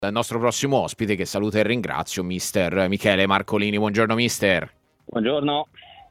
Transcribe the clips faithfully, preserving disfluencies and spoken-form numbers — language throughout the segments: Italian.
nostro prossimo ospite, che saluto e ringrazio, mister Michele Marcolini. Buongiorno mister. Buongiorno.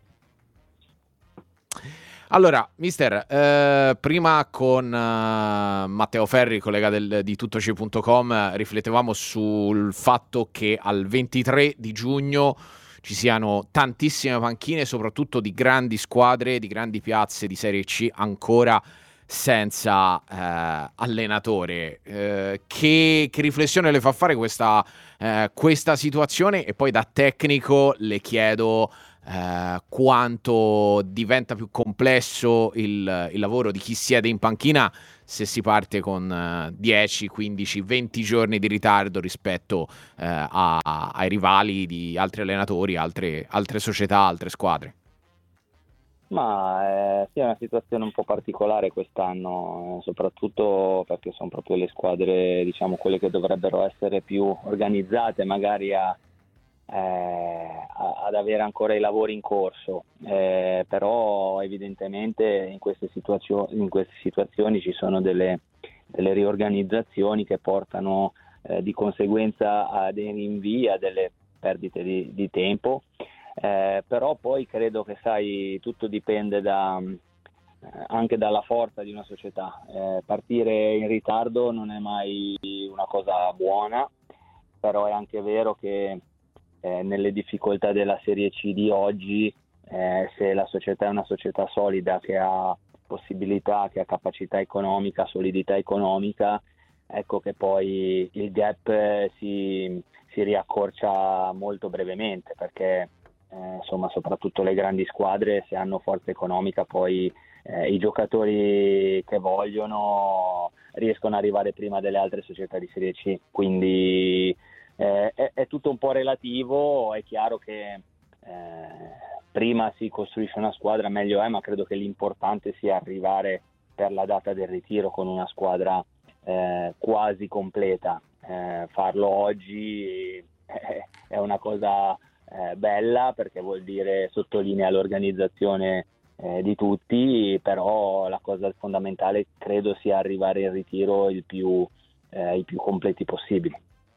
Allora, mister, eh, prima con uh, Matteo Ferri, collega del, di tuttoci punto com, riflettevamo sul fatto che al ventitré di giugno ci siano tantissime panchine, soprattutto di grandi squadre, di grandi piazze di Serie C ancora senza eh, allenatore. Eh, che, che riflessione le fa fare questa, eh, questa situazione? E poi da tecnico le chiedo Uh, quanto diventa più complesso il, il lavoro di chi siede in panchina se si parte con uh, dieci, quindici, venti giorni di ritardo rispetto uh, a, a, ai rivali di altri allenatori, altre, altre società, altre squadre. Ma eh, sì, è una situazione un po' particolare quest'anno, eh, soprattutto perché sono proprio le squadre, diciamo, quelle che dovrebbero essere più organizzate, magari a Eh, ad avere ancora i lavori in corso, eh, però evidentemente in queste, situazio- in queste situazioni ci sono delle, delle riorganizzazioni che portano eh, di conseguenza a dei rinvii, a delle perdite di, di tempo, eh, però poi credo che, sai, tutto dipende da, eh, anche dalla forza di una società. Eh, partire in ritardo non è mai una cosa buona, però è anche vero che Eh, nelle difficoltà della Serie C di oggi, eh, se la società è una società solida, che ha possibilità, che ha capacità economica, solidità economica, ecco che poi il gap eh, si, si riaccorcia molto brevemente, perché eh, insomma, soprattutto le grandi squadre, se hanno forza economica, poi eh, i giocatori che vogliono riescono ad arrivare prima delle altre società di Serie C, quindi Eh, è, è tutto un po' relativo. È chiaro che eh, prima si costruisce una squadra meglio è, ma credo che l'importante sia arrivare per la data del ritiro con una squadra eh, quasi completa. Eh, farlo oggi è, è una cosa eh, bella, perché vuol dire, sottolinea l'organizzazione eh, di tutti, però la cosa fondamentale credo sia arrivare in ritiro il più, eh, i più completi possibili.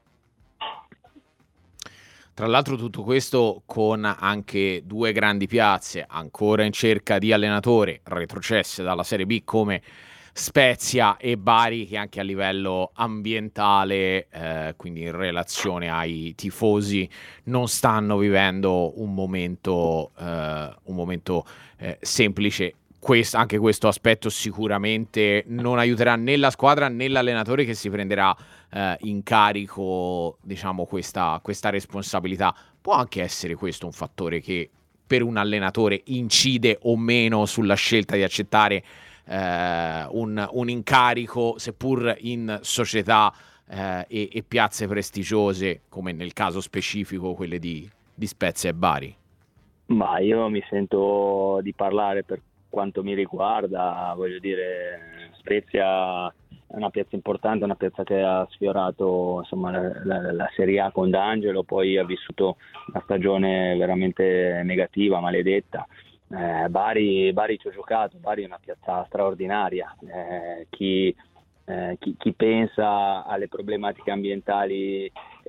Tra l'altro tutto questo con anche due grandi piazze ancora in cerca di allenatore, retrocesse dalla Serie B come Spezia e Bari, che anche a livello ambientale, eh, quindi in relazione ai tifosi, non stanno vivendo un momento, eh, un momento eh, semplice. Questo, anche questo aspetto sicuramente non aiuterà né la squadra né l'allenatore che si prenderà eh, in carico, diciamo, questa, questa responsabilità. Può anche essere questo un fattore che per un allenatore incide o meno sulla scelta di accettare eh, un, un incarico, seppur in società eh, e, e piazze prestigiose, come nel caso specifico quelle di, di Spezia e Bari. Ma io mi sento di parlare per quanto mi riguarda, voglio dire, Spezia è una piazza importante, una piazza che ha sfiorato, insomma, la, la, la Serie A con D'Angelo, poi ha vissuto una stagione veramente negativa, maledetta. Eh, Bari, Bari ci ho giocato, Bari è una piazza straordinaria. Eh, chi, eh, chi, chi pensa alle problematiche ambientali e,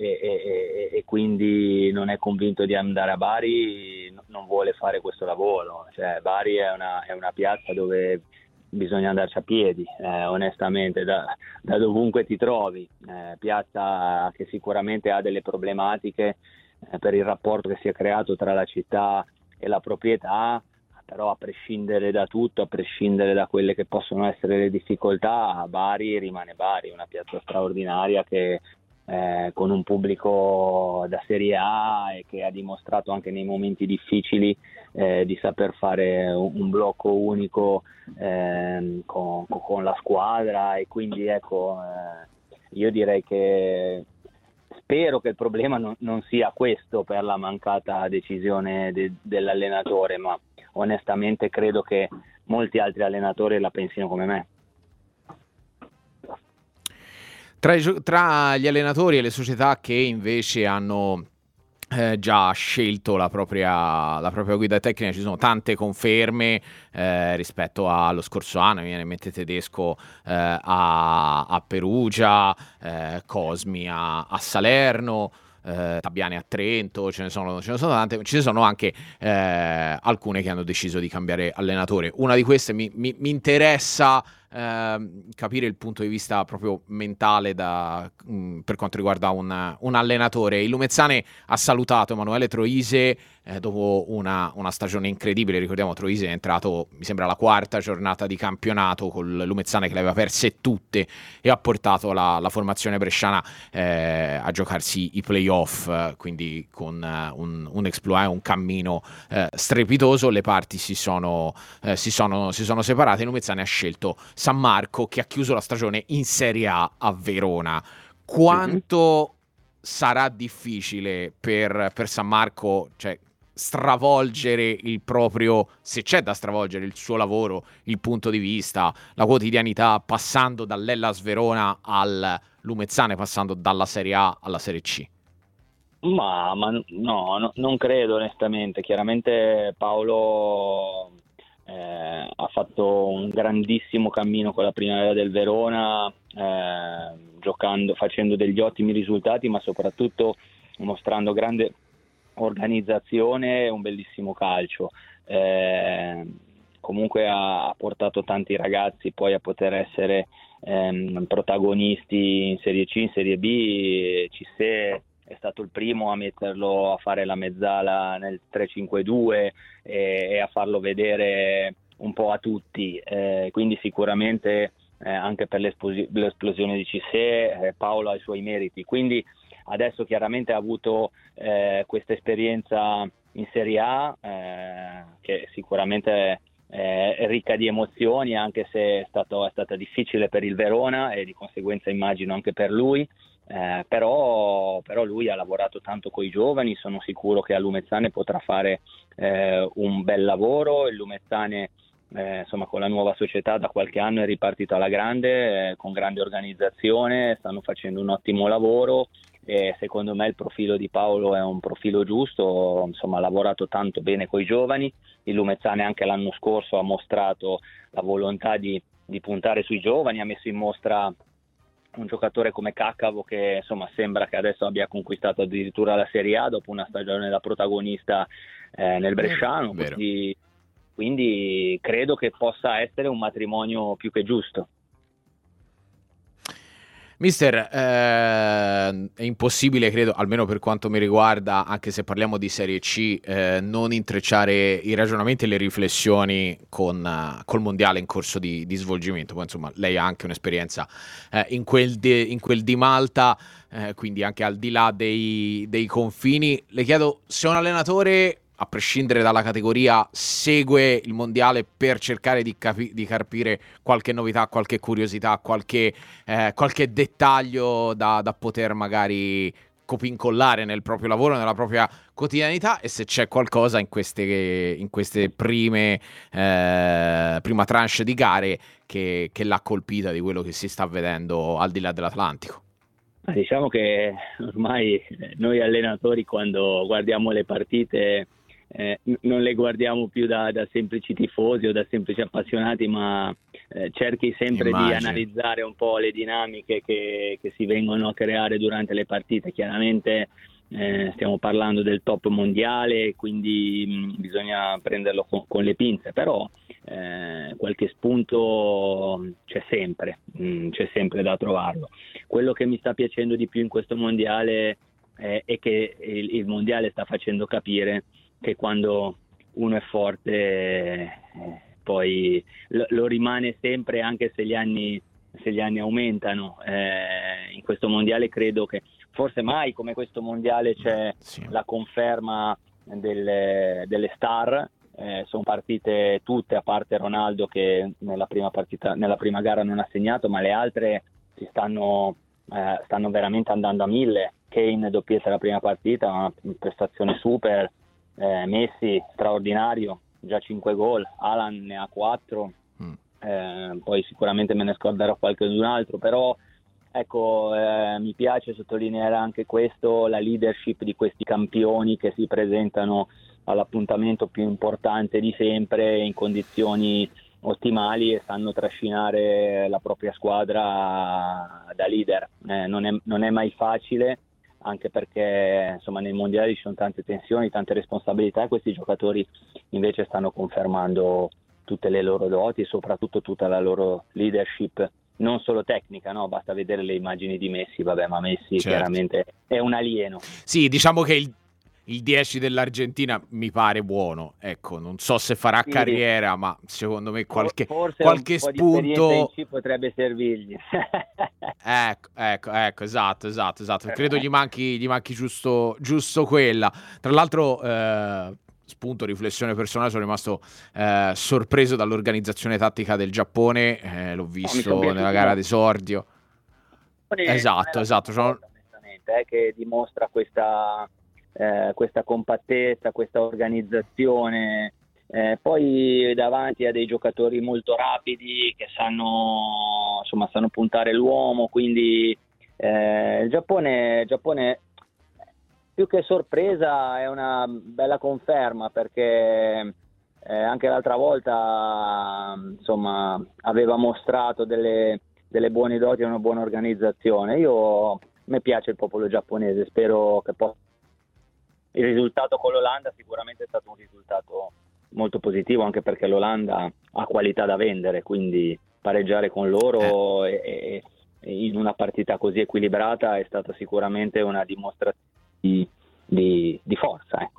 e, e quindi non è convinto di andare a Bari non vuole fare questo lavoro. Cioè, Bari è una, è una piazza dove bisogna andarci a piedi, eh, onestamente, da, da dovunque ti trovi. Eh, piazza che sicuramente ha delle problematiche eh, per il rapporto che si è creato tra la città e la proprietà, però a prescindere da tutto, a prescindere da quelle che possono essere le difficoltà, Bari rimane Bari, una piazza straordinaria che eh, con un pubblico da Serie A e che ha dimostrato anche nei momenti difficili eh, di saper fare un, un blocco unico eh, con, con la squadra, e quindi ecco, eh, io direi che spero che il problema non, non sia questo, per la mancata decisione de, dell'allenatore, ma onestamente credo che molti altri allenatori la pensino come me. Tra, i, tra gli allenatori e le società che invece hanno eh, già scelto la propria, la propria guida tecnica. Ci sono tante conferme eh, rispetto allo scorso anno, mi viene in mente Tedesco eh, a, a Perugia, eh, Cosmi a, a Salerno, eh, Tabiani a Trento, ce ne sono, ce ne sono tante, ci sono anche eh, alcune che hanno deciso di cambiare allenatore. Una di queste mi, mi, mi interessa eh, capire il punto di vista proprio mentale da, mh, per quanto riguarda un, un allenatore. Il Lumezzane ha salutato Emanuele Troise eh, dopo una, una stagione incredibile. Ricordiamo, Troise è entrato, mi sembra, alla quarta giornata di campionato col Lumezzane che le aveva perse tutte e ha portato la, la formazione bresciana eh, a giocarsi i playoff, eh, quindi con eh, un, un exploit, un cammino eh, strepitoso. Le parti si sono, eh, si sono, si sono separate. Il Lumezzane ha scelto San Marco, che ha chiuso la stagione in Serie A a Verona. Quanto mm-hmm. sarà difficile per, per San Marco, cioè, stravolgere il proprio, se c'è da stravolgere, il suo lavoro, il punto di vista, la quotidianità, passando dall'Hellas Verona al Lumezzane, passando dalla Serie A alla Serie C? Ma, ma no, no, non credo onestamente. Chiaramente Paolo eh, ha fatto un grandissimo cammino con la primavera del Verona, eh, giocando, facendo degli ottimi risultati, ma soprattutto mostrando grande organizzazione e un bellissimo calcio. Eh, comunque ha, ha portato tanti ragazzi poi a poter essere ehm, protagonisti in Serie C, in Serie B. Cissé è stato il primo a metterlo a fare la mezzala nel tre cinque due e, e a farlo vedere un po' a tutti, eh, quindi sicuramente eh, anche per l'espos- l'esplosione di Cissé eh, Paolo ha i suoi meriti. Quindi adesso chiaramente ha avuto eh, questa esperienza in Serie A eh, che sicuramente è, è ricca di emozioni, anche se è, stato, è stata difficile per il Verona e di conseguenza immagino anche per lui. Eh, però, però lui ha lavorato tanto con i giovani, sono sicuro che a Lumezzane potrà fare eh, un bel lavoro. Il Lumezzane eh, insomma, con la nuova società da qualche anno è ripartito alla grande, eh, con grande organizzazione, stanno facendo un ottimo lavoro e secondo me il profilo di Paolo è un profilo giusto, insomma ha lavorato tanto bene con i giovani. Il Lumezzane anche l'anno scorso ha mostrato la volontà di, di puntare sui giovani, ha messo in mostra un giocatore come Caccavo che insomma sembra che adesso abbia conquistato addirittura la Serie A dopo una stagione da protagonista eh, nel Bresciano, quindi, quindi credo che possa essere un matrimonio più che giusto. Mister, eh, è impossibile, credo, almeno per quanto mi riguarda, anche se parliamo di Serie C, eh, non intrecciare i ragionamenti e le riflessioni con uh, col mondiale in corso di, di svolgimento. Poi, insomma, lei ha anche un'esperienza eh, in, quel de, in quel di Malta, eh, quindi anche al di là dei, dei confini. Le chiedo se un allenatore, a prescindere dalla categoria, segue il mondiale per cercare di, capi- di capire qualche novità, qualche curiosità, qualche, eh, qualche dettaglio da, da poter magari copincollare nel proprio lavoro, nella propria quotidianità, e se c'è qualcosa in queste, in queste prime eh, prima tranche di gare che, che l'ha colpita di quello che si sta vedendo al di là dell'Atlantico. Diciamo che ormai noi allenatori, quando guardiamo le partite, Eh, non le guardiamo più da, da semplici tifosi o da semplici appassionati, ma eh, cerchi sempre Immagino. di analizzare un po' le dinamiche che, che si vengono a creare durante le partite. Chiaramente eh, stiamo parlando del top mondiale, quindi mh, bisogna prenderlo con, con le pinze, però eh, qualche spunto c'è sempre, mh, c'è sempre da trovarlo. Quello che mi sta piacendo di più in questo mondiale eh, è che il, il mondiale sta facendo capire che quando uno è forte eh, poi lo, lo rimane sempre, anche se gli anni, se gli anni aumentano. Eh, in questo mondiale credo che forse mai come questo mondiale c'è sì. la conferma delle, delle star. Eh, sono partite tutte, a parte Ronaldo che nella prima partita, nella prima gara non ha segnato, ma le altre si stanno, eh, stanno veramente andando a mille. Kane doppietta la prima partita, una prestazione super. Eh, Messi straordinario, già cinque gol, Alan ne ha quattro, mm. eh, poi sicuramente me ne scorderò qualche d'un altro, però ecco, eh, mi piace sottolineare anche questo, la leadership di questi campioni che si presentano all'appuntamento più importante di sempre in condizioni ottimali e sanno trascinare la propria squadra da leader. Eh, non è, non è mai facile, anche perché insomma nei mondiali ci sono tante tensioni, tante responsabilità, e questi giocatori invece stanno confermando tutte le loro doti e soprattutto tutta la loro leadership, non solo tecnica, no? Basta vedere le immagini di Messi, vabbè, ma Messi certo. chiaramente è un alieno. Sì, diciamo che il Il dieci dell'Argentina mi pare buono, ecco, non so se farà Sì. carriera, ma secondo me qualche, Forse qualche un po' di esperienza in spunto C potrebbe servirgli. ecco, ecco, ecco, esatto, esatto, esatto. Credo gli manchi, gli manchi giusto, giusto quella. Tra l'altro, eh, spunto, riflessione personale, sono rimasto eh, sorpreso dall'organizzazione tattica del Giappone, eh, l'ho visto No, nella gara d'esordio. Esatto, esatto. Sono... onestamente, eh, che dimostra questa, eh, questa compattezza, questa organizzazione. Eh, poi davanti a dei giocatori molto rapidi che sanno, insomma, sanno puntare l'uomo, quindi eh, il Giappone, il Giappone più che sorpresa è una bella conferma, perché eh, anche l'altra volta insomma aveva mostrato delle, delle buone doti e una buona organizzazione. Io, a me piace il popolo giapponese, spero che possa. Il risultato con l'Olanda sicuramente è stato un risultato molto positivo, anche perché l'Olanda ha qualità da vendere, quindi pareggiare con loro eh. e, e in una partita così equilibrata è stata sicuramente una dimostrazione di, di, di forza, ecco.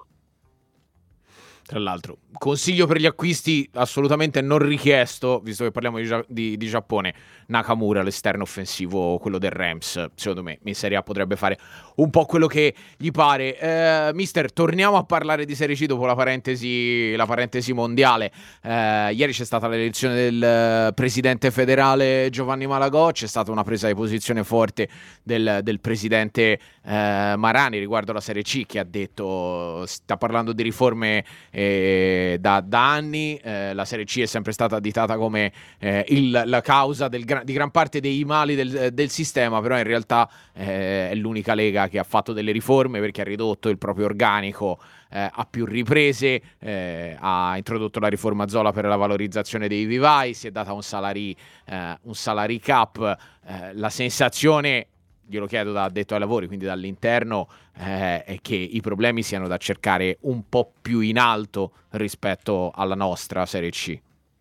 Tra l'altro, consiglio per gli acquisti assolutamente non richiesto, visto che parliamo di, di, di Giappone, Nakamura, l'esterno offensivo, quello del Rams, secondo me in Serie A potrebbe fare un po' quello che gli pare. Eh, mister, torniamo a parlare di Serie C dopo la parentesi, la parentesi mondiale. Eh, ieri c'è stata l'elezione del presidente federale Giovanni Malagò, c'è stata una presa di posizione forte del, del presidente eh, Marani riguardo la Serie C, che ha detto, sta parlando di riforme Eh, da, da anni. Eh, la Serie C è sempre stata additata come eh, il, la causa del, di gran parte dei mali del, del sistema, però in realtà eh, è l'unica lega che ha fatto delle riforme, perché ha ridotto il proprio organico eh, a più riprese, eh, ha introdotto la riforma Zola per la valorizzazione dei vivai, si è data un salary, eh, un salary cap. Eh, la sensazione, glielo chiedo da addetto ai lavori, quindi dall'interno, eh, è che i problemi siano da cercare un po' più in alto rispetto alla nostra Serie C.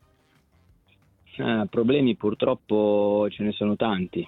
Eh, problemi purtroppo ce ne sono tanti.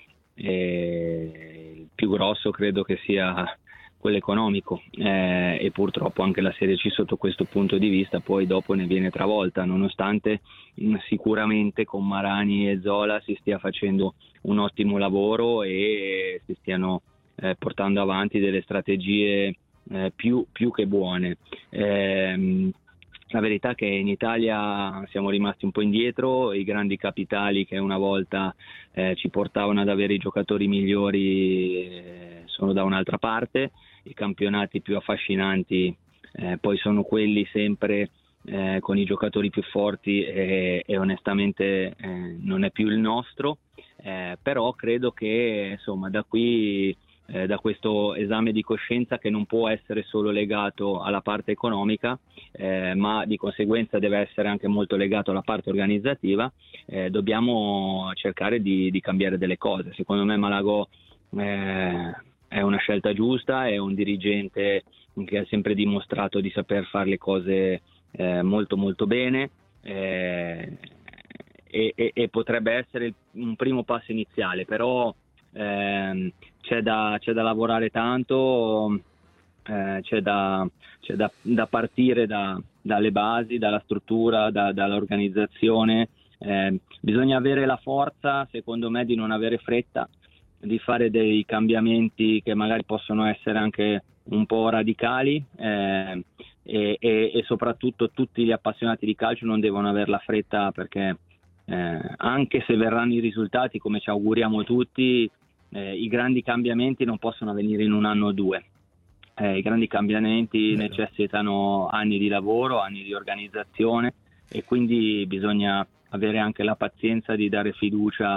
E il più grosso credo che sia quello economico, eh, e purtroppo anche la Serie C sotto questo punto di vista poi dopo ne viene travolta, nonostante mh, sicuramente con Marani e Zola si stia facendo un ottimo lavoro e si stiano eh, portando avanti delle strategie eh, più, più che buone. Eh, la verità è che in Italia siamo rimasti un po' indietro, i grandi capitali che una volta eh, ci portavano ad avere i giocatori migliori eh, sono da un'altra parte, i campionati più affascinanti eh, poi sono quelli sempre eh, con i giocatori più forti e, e onestamente eh, non è più il nostro, eh, però credo che insomma da qui Eh, da questo esame di coscienza, che non può essere solo legato alla parte economica, eh, ma di conseguenza deve essere anche molto legato alla parte organizzativa, eh, dobbiamo cercare di, di cambiare delle cose. Secondo me Malagò eh, è una scelta giusta, è un dirigente che ha sempre dimostrato di saper fare le cose eh, molto molto bene, eh, e, e, e potrebbe essere un primo passo iniziale, però eh, c'è da, c'è da lavorare tanto, eh, c'è, da, c'è da, da partire da, dalle basi, dalla struttura, da, dall'organizzazione. Eh, bisogna avere la forza, secondo me, di non avere fretta, di fare dei cambiamenti che magari possono essere anche un po' radicali, eh, e, e, e soprattutto tutti gli appassionati di calcio non devono avere la fretta, perché eh, anche se verranno i risultati come ci auguriamo tutti, Eh, i grandi cambiamenti non possono avvenire in un anno o due. Eh, I grandi cambiamenti Vero. necessitano anni di lavoro, anni di organizzazione, e quindi bisogna avere anche la pazienza di dare fiducia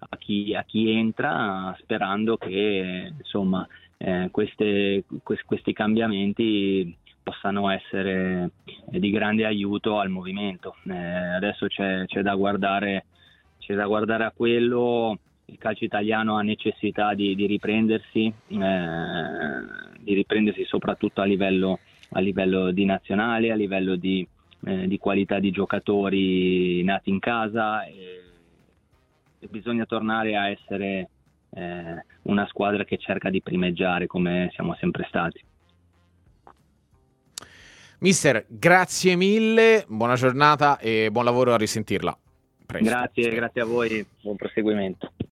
a chi, a chi entra, sperando che insomma eh, queste, quest, questi cambiamenti possano essere di grande aiuto al movimento. Eh, adesso c'è, c'è da guardare, c'è da guardare a quello. Il calcio italiano ha necessità di, di riprendersi, eh, di riprendersi soprattutto a livello, a livello di nazionale, a livello di, eh, di qualità di giocatori nati in casa, e, e bisogna tornare a essere eh, una squadra che cerca di primeggiare come siamo sempre stati. Mister, grazie mille, buona giornata e buon lavoro, a risentirla presto. Grazie, grazie a voi, buon proseguimento.